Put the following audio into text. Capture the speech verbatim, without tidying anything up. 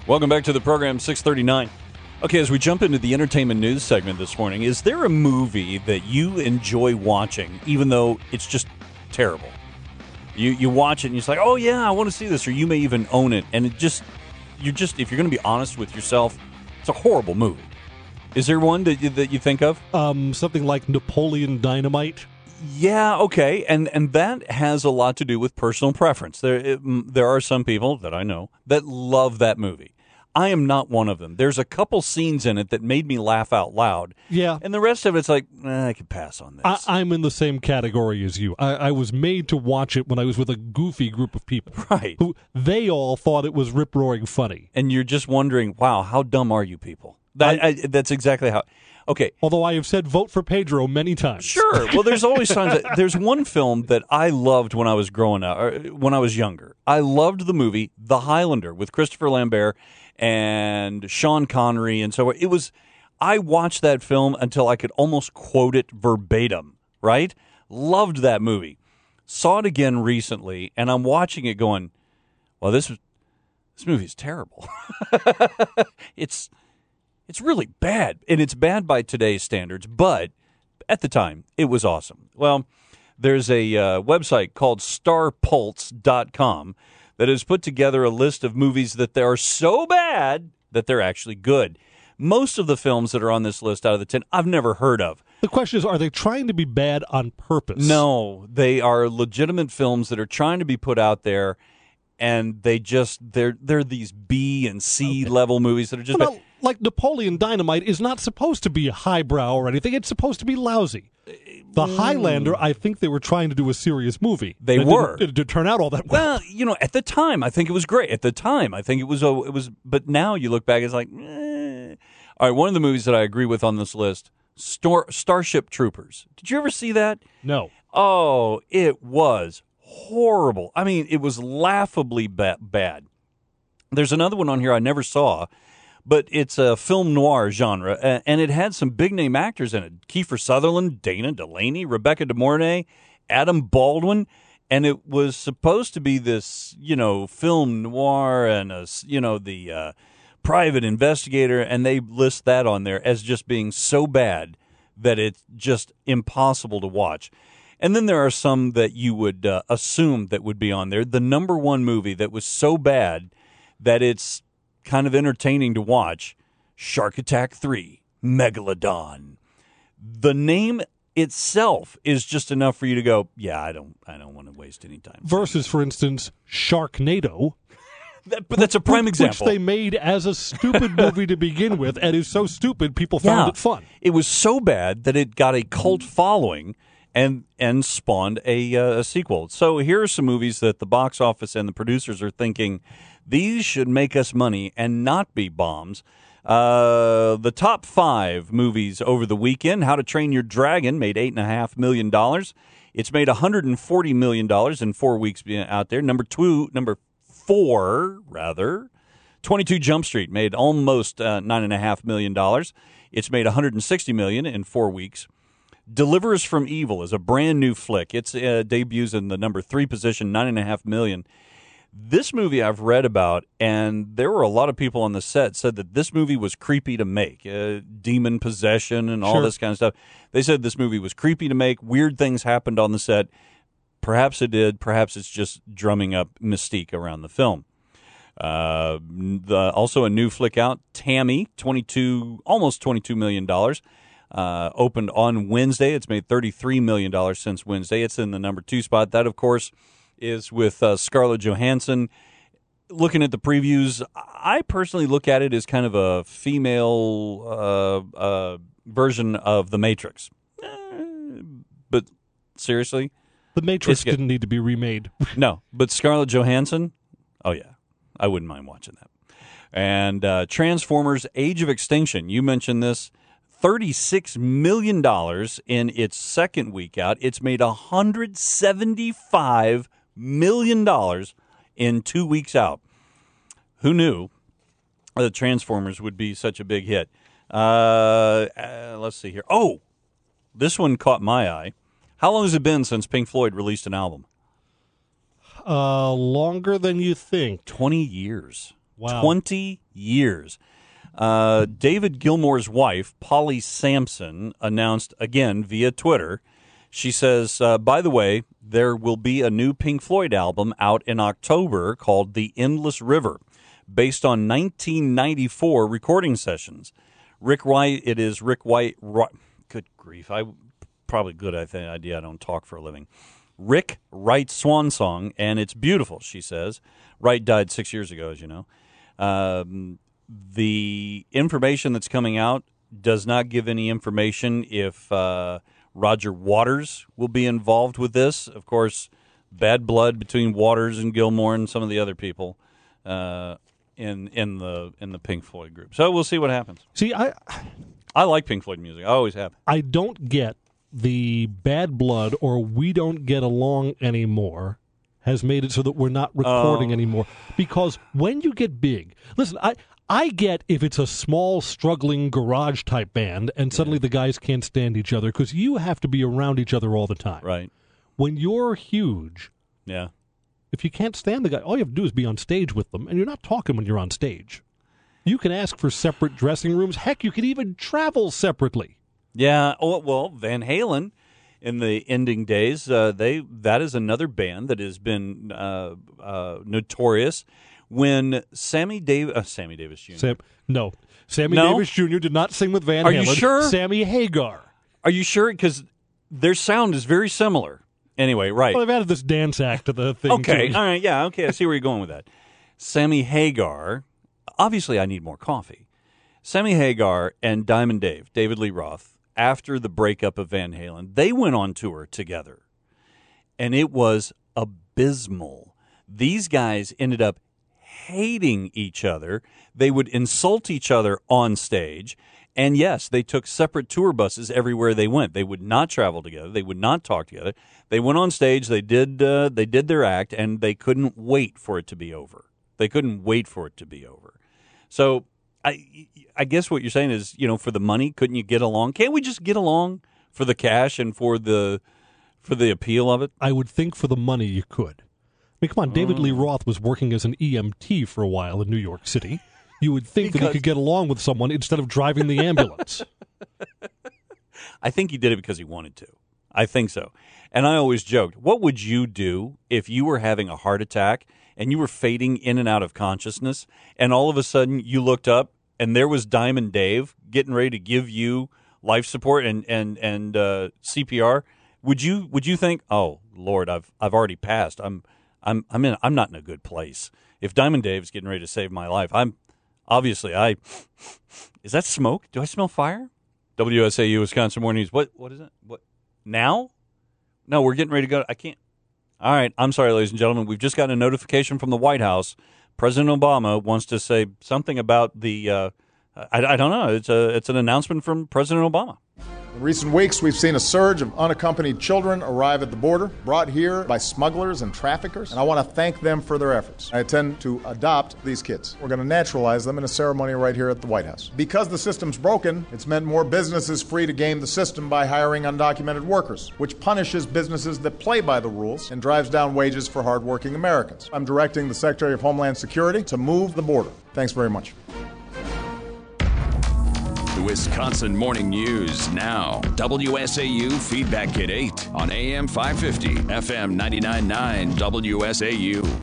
Welcome back to the program, six thirty-nine. Okay, as we jump into the entertainment news segment this morning, is there a movie that you enjoy watching, even though it's just terrible? You you watch it and you're like, oh yeah, I want to see this, or you may even own it, and it just, you're just, if you're going to be honest with yourself, it's a horrible movie. Is there one that you, that you think of? Um, something like Napoleon Dynamite. Yeah, okay, and and that has a lot to do with personal preference. There it, there are some people that I know that love that movie. I am not one of them. There's a couple scenes in it that made me laugh out loud. Yeah. And the rest of it's like, eh, I could pass on this. I, I'm in the same category as you. I, I was made to watch it when I was with a goofy group of people. Right. Who they all thought it was rip-roaring funny. And you're just wondering, wow, how dumb are you people? That, I, I, that's exactly how... Okay. Although I have said vote for Pedro many times. Sure. Well, there's always times that there's one film that I loved when I was growing up, or when I was younger. I loved the movie The Highlander with Christopher Lambert and Sean Connery, and so it was. I watched that film until I could almost quote it verbatim. Right? Loved that movie. Saw it again recently, and I'm watching it going, well, this this movie is terrible. it's. It's really bad, and it's bad by today's standards, but at the time, it was awesome. Well, there's a uh, website called star pulse dot com that has put together a list of movies that they are so bad that they're actually good. Most of the films that are on this list out of the ten, I've never heard of. The question is, are they trying to be bad on purpose? No, they are legitimate films that are trying to be put out there, and they just, they're, they're these B and C okay. level movies that are just... Well, like Napoleon Dynamite is not supposed to be highbrow or anything. It's supposed to be lousy. The Highlander, I think they were trying to do a serious movie. They it were. Didn't, it didn't turn out all that well. Well, you know, at the time, I think it was great. At the time, I think it was, it was. But now you look back, it's like, eh. All right, one of the movies that I agree with on this list, Star, Starship Troopers. Did you ever see that? No. Oh, it was horrible. I mean, it was laughably ba- bad. There's another one on here I never saw. But it's a film noir genre, and it had some big-name actors in it. Kiefer Sutherland, Dana Delaney, Rebecca De Mornay, Adam Baldwin, and it was supposed to be this, you know, film noir and, a, you know, the uh, private investigator, and they list that on there as just being so bad that it's just impossible to watch. And then there are some that you would uh, assume that would be on there. The number one movie that was so bad that it's kind of entertaining to watch, Shark Attack three, Megalodon. The name itself is just enough for you to go, yeah, I don't I don't want to waste any time. Versus, for instance, Sharknado. That, but that's a prime which, example. Which they made as a stupid movie to begin with, and is so stupid people found yeah. it fun. It was so bad that it got a cult following and and spawned a, uh, a sequel. So here are some movies that the box office and the producers are thinking, these should make us money and not be bombs. Uh, the top five movies over the weekend: How to Train Your Dragon made eight point five million dollars. It's made one hundred forty million dollars in four weeks out there. Number two, number four, rather, twenty-two Jump Street made almost uh, nine point five million dollars. It's made one hundred sixty million dollars in four weeks. Deliver Us from Evil is a brand new flick. It uh, debuts in the number three position, nine point five million dollars. This movie I've read about, and there were a lot of people on the set said that this movie was creepy to make. Uh, demon possession and all Sure. this kind of stuff. They said this movie was creepy to make. Weird things happened on the set. Perhaps it did. Perhaps it's just drumming up mystique around the film. Uh, the, also a new flick out, Tammy, twenty-two, almost twenty-two million dollars. Uh, opened on Wednesday. It's made thirty-three million dollars since Wednesday. It's in the number two spot. That, of course, is with uh, Scarlett Johansson. Looking at the previews, I personally look at it as kind of a female uh, uh, version of The Matrix. Eh, but seriously? The Matrix didn't need to be remade. No, but Scarlett Johansson? Oh, yeah. I wouldn't mind watching that. And uh, Transformers Age of Extinction, you mentioned this. thirty-six million dollars in its second week out. It's made one hundred seventy-five million dollars in two weeks out. Who knew that Transformers would be such a big hit? Uh, uh, let's see here. Oh, this one caught my eye. How long has it been since Pink Floyd released an album? Uh, longer than you think. twenty years. Wow. twenty years. Uh, David Gilmour's wife, Polly Sampson, announced again via Twitter. She says, uh, by the way, there will be a new Pink Floyd album out in October called The Endless River, based on nineteen ninety-four recording sessions. Rick White, it is Rick White, good grief, I probably good I think, idea I don't talk for a living. Rick Wright's swan song, and it's beautiful, she says. Wright died six years ago, as you know. Um, the information that's coming out does not give any information if uh, Roger Waters will be involved with this. Of course, bad blood between Waters and Gilmour and some of the other people uh, in in the in the Pink Floyd group. So we'll see what happens. See, I I like Pink Floyd music. I always have. I don't get the bad blood or we don't get along anymore has made it so that we're not recording Oh. anymore. Because when you get big, listen, I I get if it's a small, struggling garage-type band and suddenly the guys can't stand each other because you have to be around each other all the time. Right. When you're huge, Yeah. if you can't stand the guy, all you have to do is be on stage with them, and you're not talking when you're on stage. You can ask for separate dressing rooms. Heck, you could even travel separately. Yeah. Oh, well, Van Halen in the ending days, uh, they that is another band that has been uh, uh, notorious. When Sammy Davis, uh, Sammy Davis Junior Sam, no. Sammy No? Davis Junior did not sing with Van Are Halen. you sure? Sammy Hagar. Are you sure? Because their sound is very similar. Anyway, right. Well, they've added this dance act to the thing, Okay. too. All right. Yeah. Okay. I see where you're going with that. Sammy Hagar. Obviously, I need more coffee. Sammy Hagar and Diamond Dave, David Lee Roth, after the breakup of Van Halen, they went on tour together, and it was abysmal. These guys ended up hating each other. They would insult each other on stage. And yes, they took separate tour buses everywhere they went. They would not travel together. They would not talk together. They went on stage. They did. Uh, they did their act, and they couldn't wait for it to be over. They couldn't wait for it to be over. So, I, I guess what you're saying is, you know, for the money, couldn't you get along? Can't we just get along for the cash and for the for the appeal of it? I would think for the money you could. I mean, come on, David Lee Roth was working as an E M T for a while in New York City. You would think that Because- he could get along with someone instead of driving the ambulance. I think he did it because he wanted to. I think so. And I always joked, what would you do if you were having a heart attack and you were fading in and out of consciousness, and all of a sudden you looked up and there was Diamond Dave getting ready to give you life support and and and uh, C P R? Would you would you think, oh Lord, I've I've already passed. I'm I'm I'm in I'm not in a good place. If Diamond Dave's getting ready to save my life, I'm obviously I. Is that smoke? Do I smell fire? W S A U Wisconsin Morning News. What what is it? What now? No, we're getting ready to go. I can't. All right. I'm sorry, ladies and gentlemen. We've just gotten a notification from the White House. President Obama wants to say something about the. Uh, I, I don't know. It's a it's an announcement from President Obama. In recent weeks, we've seen a surge of unaccompanied children arrive at the border, brought here by smugglers and traffickers, and I want to thank them for their efforts. I intend to adopt these kids. We're going to naturalize them in a ceremony right here at the White House. Because the system's broken, it's meant more businesses free to game the system by hiring undocumented workers, which punishes businesses that play by the rules and drives down wages for hardworking Americans. I'm directing the Secretary of Homeland Security to move the border. Thanks very much. The Wisconsin Morning News now. W S A U Feedback at eight on A M five fifty, F M ninety-nine point nine W S A U.